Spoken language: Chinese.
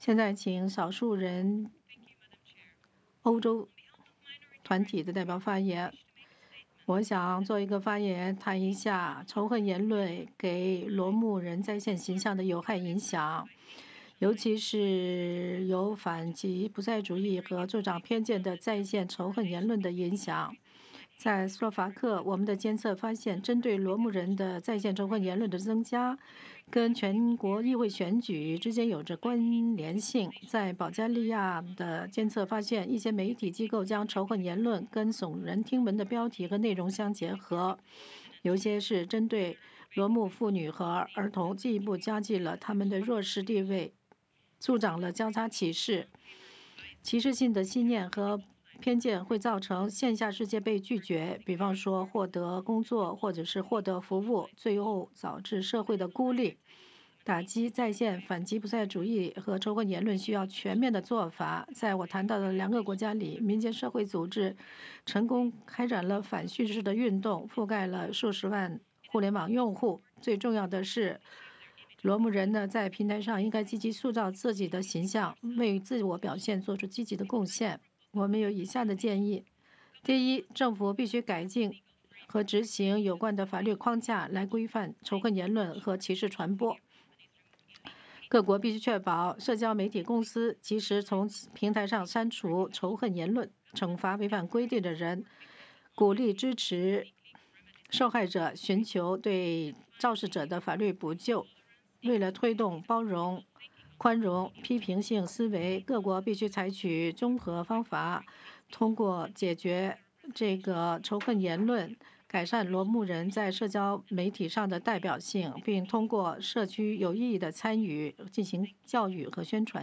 现在请少数人欧洲团体的代表发言。我想做一个发言，谈一下仇恨言论给罗穆人在线形象的有害影响，尤其是有反击不再主义和助长偏见的在线仇恨言论的影响。在斯洛伐克，我们的监测发现，针对罗穆人的在线仇恨言论的增加，跟全国议会选举之间有着关联性。在保加利亚的监测发现，一些媒体机构将仇恨言论跟耸人听闻的标题和内容相结合，有些是针对罗穆妇女和儿童，进一步加剧了他们的弱势地位，助长了交叉歧视。歧视性的信念和偏见会造成线下世界被拒绝，比方说获得工作或者是获得服务，最后导致社会的孤立。打击在线反击不再主义和仇恨言论需要全面的做法。在我谈到的2个国家里，民间社会组织成功开展了反叙事的运动，覆盖了数十万互联网用户。最重要的是，罗穆人呢，在平台上应该积极塑造自己的形象，为自我表现做出积极的贡献。我们有以下的建议：第一，政府必须改进和执行有关的法律框架，来规范仇恨言论和歧视传播。各国必须确保社交媒体公司及时从平台上删除仇恨言论，惩罚违反规定的人，鼓励支持受害者寻求对肇事者的法律补救。为了推动包容、宽容、批评性思维，各国必须采取综合方法，通过解决这个仇恨言论，改善罗穆人在社交媒体上的代表性，并通过社区有意义的参与进行教育和宣传。